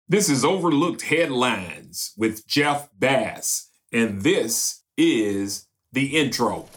This is Overlooked Headlines with Jeff Bass, and this is the intro.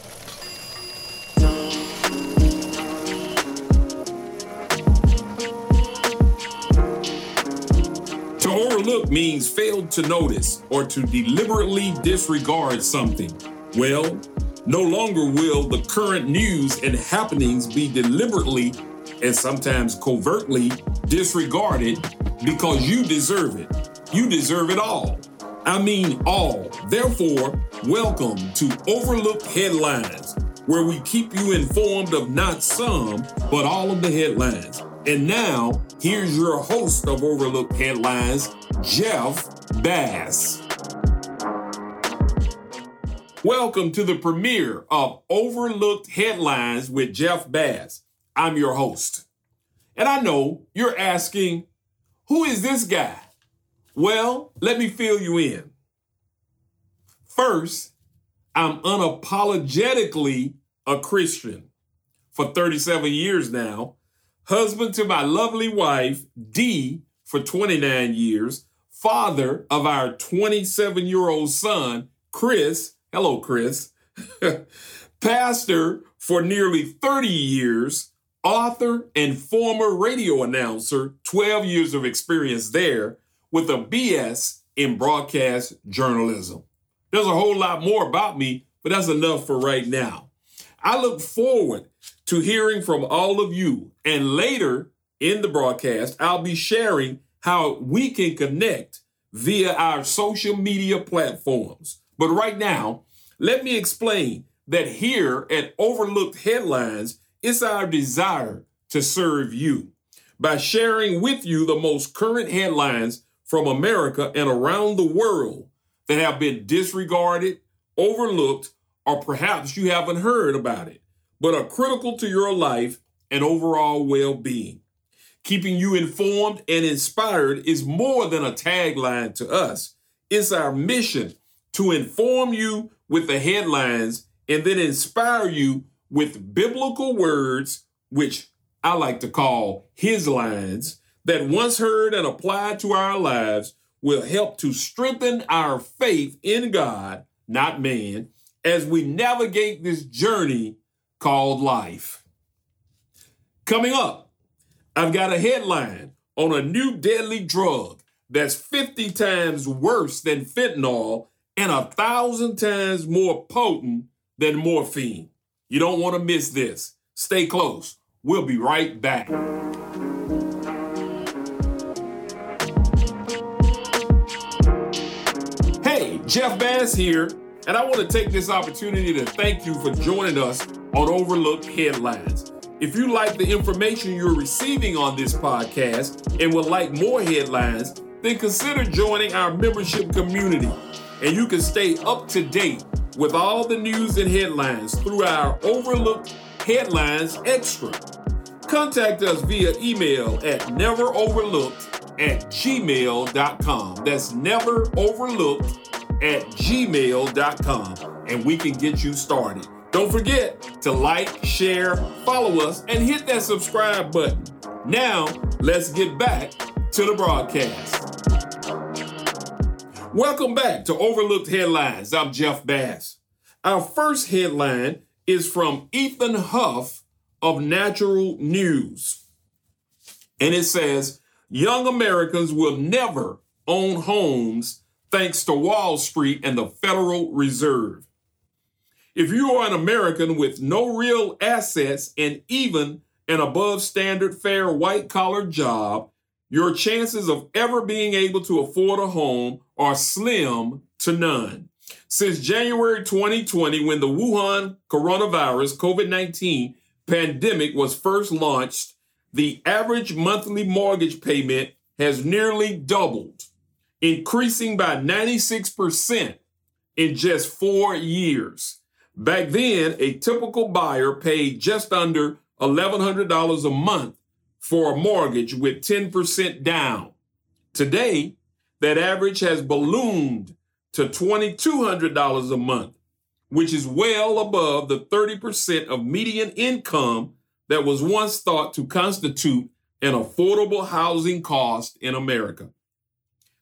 To overlook means fail to notice or to deliberately disregard something. Well, no longer will the current news and happenings be deliberately and sometimes covertly disregarded because you deserve it. You deserve it all. I mean all. Therefore, welcome to Overlooked Headlines, where we keep you informed of not some, but all of the headlines. And now, here's your host of Overlooked Headlines, Jeff Bass. Welcome to the premiere of Overlooked Headlines with Jeff Bass. I'm your host. And I know you're asking, who is this guy? Well, let me fill you in. First, I'm unapologetically a Christian for 37 years now, husband to my lovely wife, Dee, for 29 years, father of our 27-year-old son, Chris. Hello, Chris. Pastor for nearly 30 years, author and former radio announcer, 12 years of experience there, with a BS in broadcast journalism. There's a whole lot more about me, but that's enough for right now. I look forward to hearing from all of you, and later in the broadcast, I'll be sharing how we can connect via our social media platforms. But right now, let me explain that here at Overlooked Headlines, it's our desire to serve you by sharing with you the most current headlines from America and around the world that have been disregarded, overlooked, or perhaps you haven't heard about it, but are critical to your life and overall well-being. Keeping you informed and inspired is more than a tagline to us. It's our mission to inform you with the headlines and then inspire you with biblical words, which I like to call his lines, that once heard and applied to our lives will help to strengthen our faith in God, not man, as we navigate this journey called life. Coming up, I've got a headline on a new deadly drug that's 50 times worse than fentanyl and 1,000 times more potent than morphine. You don't want to miss this. Stay close. We'll be right back. Hey, Jeff Bass here, and I want to take this opportunity to thank you for joining us on Overlooked Headlines. If you like the information you're receiving on this podcast and would like more headlines, then consider joining our membership community, and you can stay up to date with all the news and headlines through our Overlooked Headlines Extra. Contact us via email at neveroverlooked@gmail.com. That's neveroverlooked@gmail.com, and we can get you started. Don't forget to like, share, follow us, and hit that subscribe button. Now, let's get back to the broadcast. Welcome back to Overlooked Headlines. I'm Jeff Bass. Our first headline is from Ethan Huff of Natural News. And it says, young Americans will never own homes thanks to Wall Street and the Federal Reserve. If you are an American with no real assets and even an above standard fair white collar job, your chances of ever being able to afford a home are slim to none. Since January 2020, when the Wuhan coronavirus COVID-19 pandemic was first launched, the average monthly mortgage payment has nearly doubled, increasing by 96% in just 4 years. Back then, a typical buyer paid just under $1,100 a month for a mortgage with 10% down. Today, that average has ballooned to $2,200 a month, which is well above the 30% of median income that was once thought to constitute an affordable housing cost in America.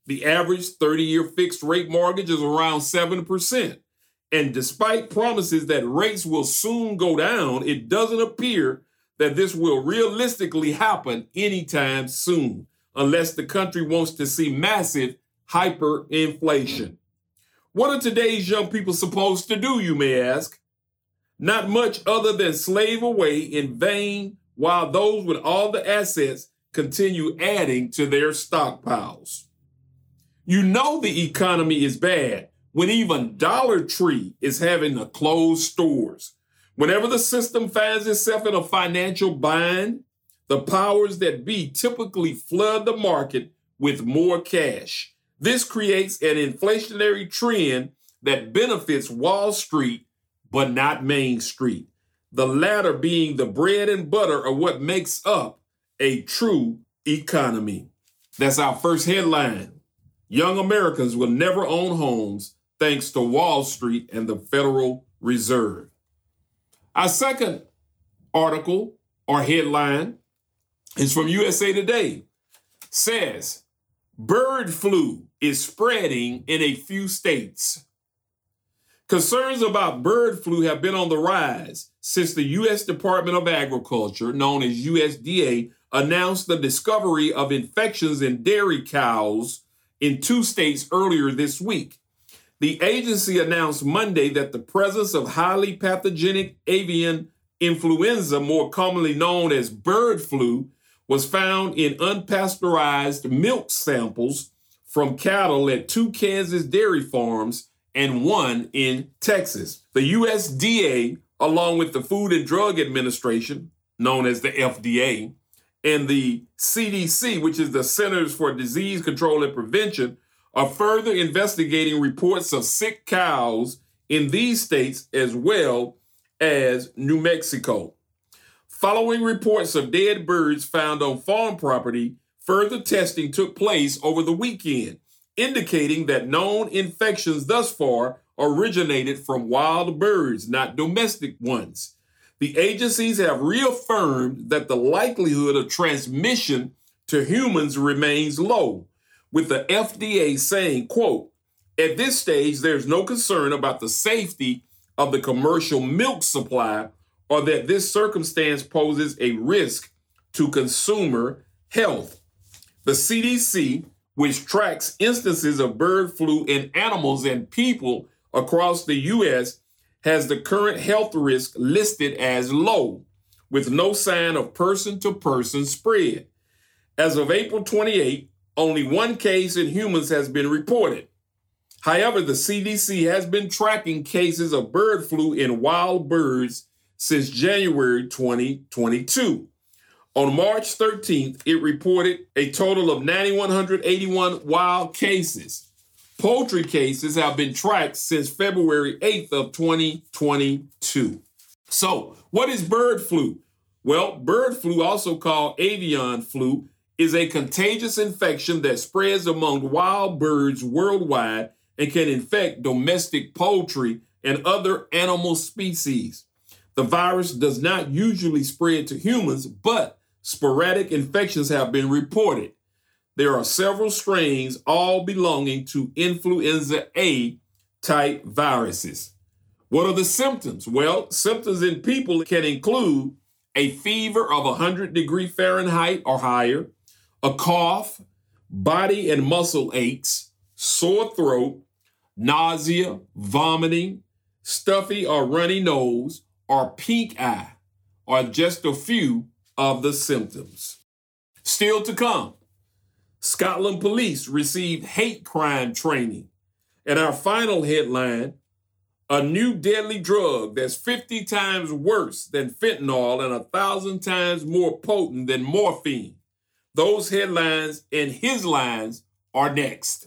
The average 30-year fixed rate mortgage is around 7%. And despite promises that rates will soon go down, it doesn't appear that this will realistically happen anytime soon, unless the country wants to see massive hyperinflation. What are today's young people supposed to do, you may ask? Not much other than slave away in vain while those with all the assets continue adding to their stockpiles. You know the economy is bad when even Dollar Tree is having to close stores. Whenever the system finds itself in a financial bind, the powers that be typically flood the market with more cash. This creates an inflationary trend that benefits Wall Street, but not Main Street, the latter being the bread and butter of what makes up a true economy. That's our first headline. Young Americans will never own homes thanks to Wall Street and the Federal Reserve. Our second article or headline is from USA Today. Says, bird flu is spreading in a few states. Concerns about bird flu have been on the rise since the U.S. Department of Agriculture, known as USDA, announced the discovery of infections in dairy cows in 2 states earlier this week. The agency announced Monday that the presence of highly pathogenic avian influenza, more commonly known as bird flu, was found in unpasteurized milk samples from cattle at 2 Kansas dairy farms and 1 in Texas. The USDA, along with the Food and Drug Administration, known as the FDA, and the CDC, which is the Centers for Disease Control and Prevention, are further investigating reports of sick cows in these states as well as New Mexico. Following reports of dead birds found on farm property, further testing took place over the weekend, indicating that known infections thus far originated from wild birds, not domestic ones. The agencies have reaffirmed that the likelihood of transmission to humans remains low, with the FDA saying, quote, at this stage, there's no concern about the safety of the commercial milk supply or that this circumstance poses a risk to consumer health. The CDC, which tracks instances of bird flu in animals and people across the U.S., has the current health risk listed as low, with no sign of person-to-person spread. As of April 28, only 1 case in humans has been reported. However, the CDC has been tracking cases of bird flu in wild birds since January 2022. On March 13th, it reported a total of 9,181 wild cases. Poultry cases have been tracked since February 8th of 2022. So, what is bird flu? Well, bird flu, also called avian flu, is a contagious infection that spreads among wild birds worldwide and can infect domestic poultry and other animal species. The virus does not usually spread to humans, but sporadic infections have been reported. There are several strains, all belonging to influenza A type viruses. What are the symptoms? Well, symptoms in people can include a fever of 100 degrees Fahrenheit or higher, a cough, body and muscle aches, sore throat, nausea, vomiting, stuffy or runny nose, or pink eye, are just a few of the symptoms. Still to come, Scotland police received hate crime training. And our final headline, a new deadly drug that's 50 times worse than fentanyl and 1,000 times more potent than morphine. Those headlines and his lines are next.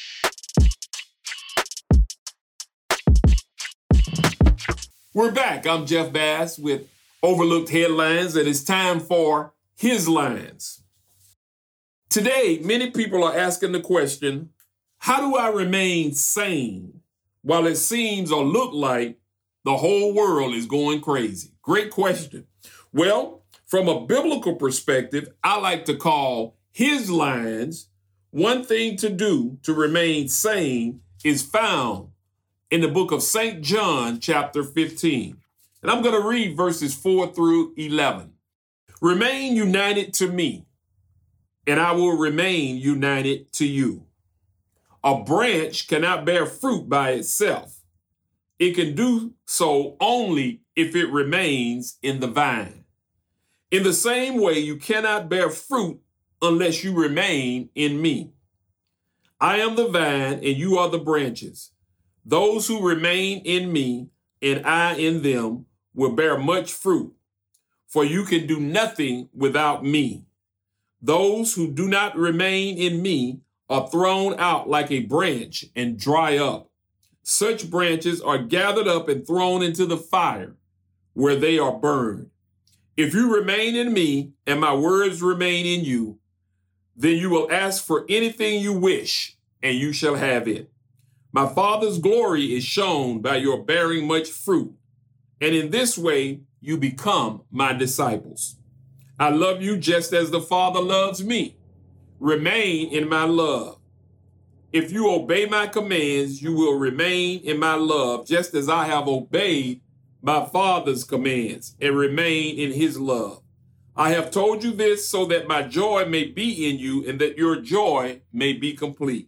We're back. I'm Jeff Bass with Overlooked Headlines, and it's time for his lines. Today, many people are asking the question, how do I remain sane while it seems or look like the whole world is going crazy? Great question. Well, from a biblical perspective, I like to call his lines One thing to do to remain sane is found in the book of St. John, chapter 15. And I'm going to read verses 4 through 11. Remain united to me, and I will remain united to you. A branch cannot bear fruit by itself. It can do so only if it remains in the vine. In the same way, you cannot bear fruit unless you remain in me. I am the vine, and you are the branches. Those who remain in me, and I in them, will bear much fruit, for you can do nothing without me. Those who do not remain in me are thrown out like a branch and dry up. Such branches are gathered up and thrown into the fire, where they are burned. If you remain in me and my words remain in you, then you will ask for anything you wish, and you shall have it. My Father's glory is shown by your bearing much fruit, and in this way you become my disciples. I love you just as the Father loves me. Remain in my love. If you obey my commands, you will remain in my love, just as I have obeyed my Father's commands and remain in his love. I have told you this so that my joy may be in you and that your joy may be complete.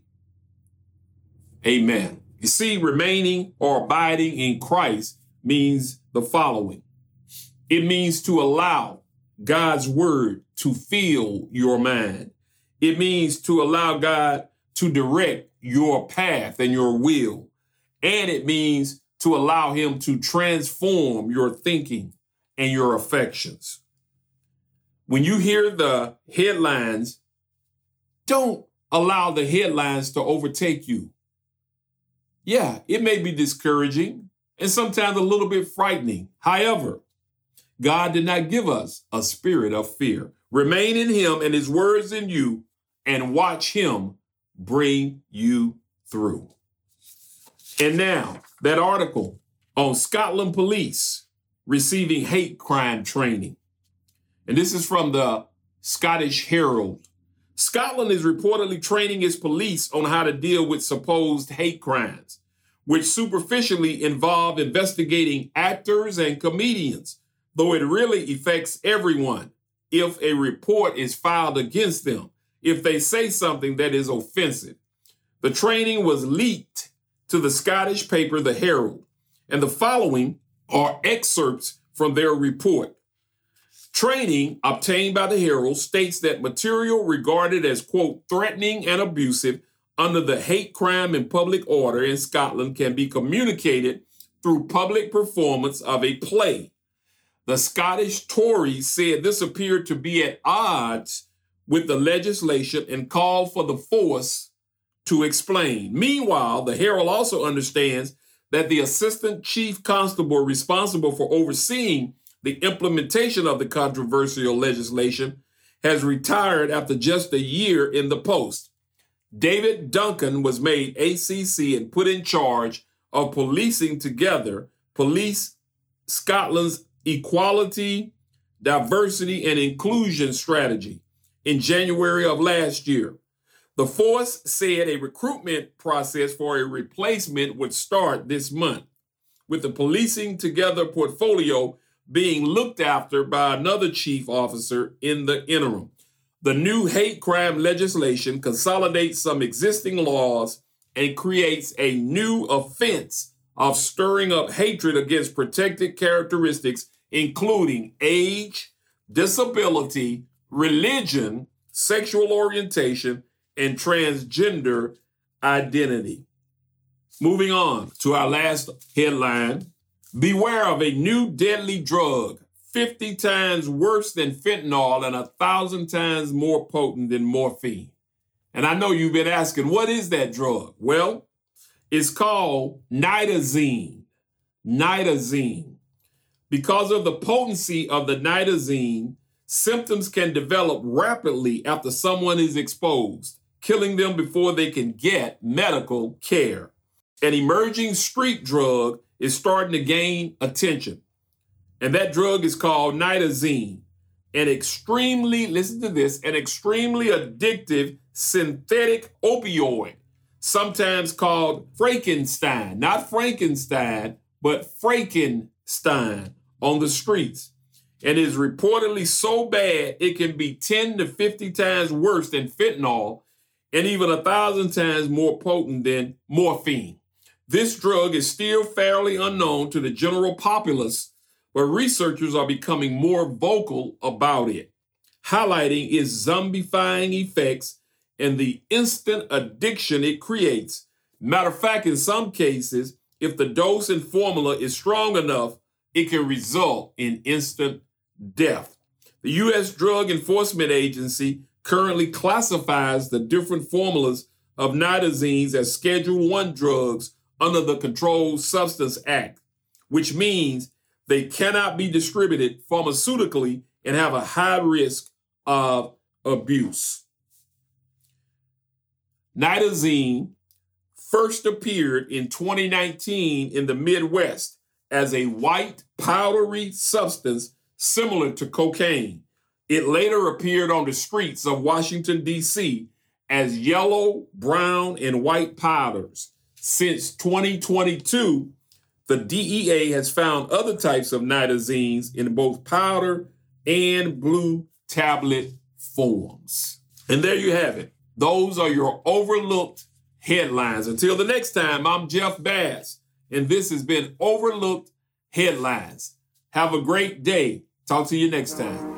Amen. You see, remaining or abiding in Christ means the following. It means to allow God's word to fill your mind. It means to allow God to direct your path and your will. And it means to allow him to transform your thinking and your affections. When you hear the headlines, don't allow the headlines to overtake you. Yeah, it may be discouraging and sometimes a little bit frightening. However, God did not give us a spirit of fear. Remain in him and his words in you, and watch him bring you through. And now, that article on Scotland police receiving hate crime training. And this is from the Scottish Herald. Scotland is reportedly training its police on how to deal with supposed hate crimes, which superficially involve investigating actors and comedians, though it really affects everyone if a report is filed against them, if they say something that is offensive. The training was leaked to the Scottish paper, The Herald, and the following are excerpts from their report. Training obtained by The Herald states that material regarded as, quote, threatening and abusive under the hate crime and public order in Scotland can be communicated through public performance of a play. The Scottish Tories said this appeared to be at odds with the legislation and called for the force to explain. Meanwhile, The Herald also understands that the assistant chief constable responsible for overseeing the implementation of the controversial legislation has retired after just a year in the post. David Duncan was made ACC and put in charge of policing together Police Scotland's equality, diversity, and inclusion strategy in January of last year. The force said a recruitment process for a replacement would start this month, with the Policing Together portfolio being looked after by another chief officer in the interim. The new hate crime legislation consolidates some existing laws and creates a new offense of stirring up hatred against protected characteristics, including age, disability, religion, sexual orientation, and transgender identity. Moving on to our last headline. Beware of a new deadly drug, 50 times worse than fentanyl and 1,000 times more potent than morphine. And I know you've been asking, what is that drug? Well, it's called nitazeene. Nitazeene. Because of the potency of the nitazeene, symptoms can develop rapidly after someone is exposed, killing them before they can get medical care. An emerging street drug is starting to gain attention, and that drug is called nitazeene, an extremely, listen to this, an extremely addictive synthetic opioid, sometimes called Frankenstein, not Frankenstein, but Frankenstein on the streets, and is reportedly so bad it can be 10 to 50 times worse than fentanyl and even 1,000 times more potent than morphine. This drug is still fairly unknown to the general populace, but researchers are becoming more vocal about it, highlighting its zombifying effects and the instant addiction it creates. Matter of fact, in some cases, if the dose and formula is strong enough, it can result in instant death. The U.S. Drug Enforcement Agency currently classifies the different formulas of nitazenes as Schedule I drugs under the Controlled Substance Act, which means they cannot be distributed pharmaceutically and have a high risk of abuse. Nitazene first appeared in 2019 in the Midwest as a white powdery substance similar to cocaine. It later appeared on the streets of Washington, D.C. as yellow, brown, and white powders. Since 2022, the DEA has found other types of nitazenes in both powder and blue tablet forms. And there you have it. Those are your overlooked headlines. Until the next time, I'm Jeff Bass, and this has been Overlooked Headlines. Have a great day. Talk to you next time.